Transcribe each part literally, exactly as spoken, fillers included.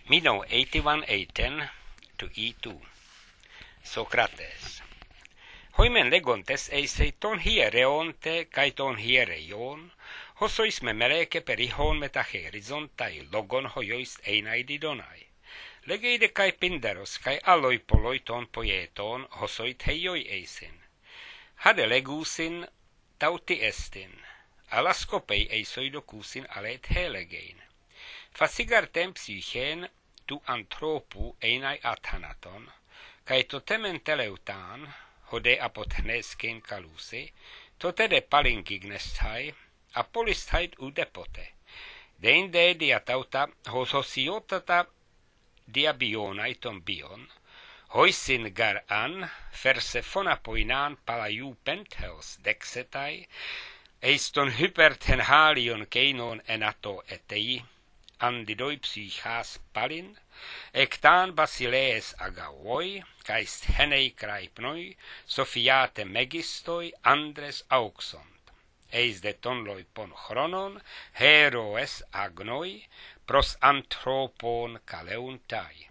Mino eighty-one eighteen to E two. Socrates. Hoimen legontes eise ton hiereonte kai ton hiereion, hosois memereke perihon metacherizontai logon hoiois einai didonai. Legeide kai pinderos kai alloi poloi ton poieton hosoit heioi eisin. Hade legusin tauti estin, alaskopei eisoidokusin alet helegein. Fasigartem psychen tu anthropu einai athanaton, kai totemen teleutaan, hode apotnesken kaluse, totede palinkignestai, apolistait udepote. Deinde diatauta hososiotata diabionaiton bion, hoisin gar an, fersefona poinan palaiu pentheos dexetai, eiston hyperten halion keinon enato etei, andidoi psychas palin, ektan basilees agavoi, kaist henei kraipnoi, sofiate megistoi andres auxont, eis de tonloi pon chronon, heroes agnoi, pros anthropon kaleuntai.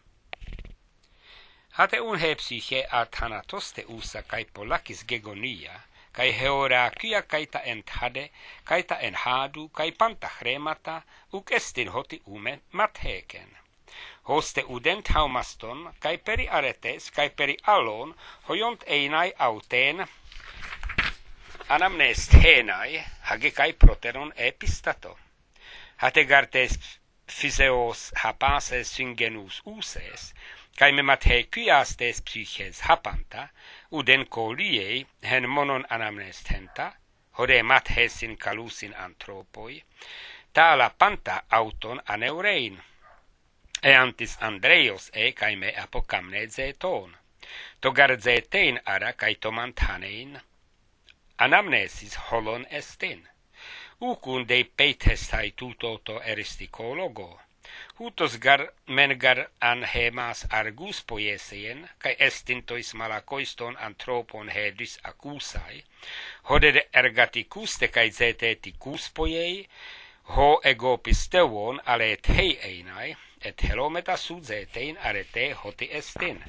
Hate un he psyche athanatoste usa kai polakis gegonia, kai heorakia kaita enthade, kaita enhadu, kai pantachremata, uk estin hoti ume matheken. Hoste udent haumaston, kai peri aretes, kai peri alon, hojont einai auten, anamnest henai, hage kai proteron epistato. Hate gartes physeos hapases syngenus uses, kai me mathe kyastes psyches hapanta, uden koliei hen monon anamnest henta, hode mathesin kalusin anthropoi, tala panta auton aneurein, eantis Andreios e kai me apokamne zeton, togar zetein ara kai tomanthanein, anamnesis holon estin, ukun dei peitestai tutoto eristikologo, hutos gar mengar an hemas argus poiesien, kai estintois malakoiston anthropon hedis accusai, hodede ergatikuste kai zetetikus poiei, ho egopisteuon alet hei einai, et helometa su zetein arete hoti estin.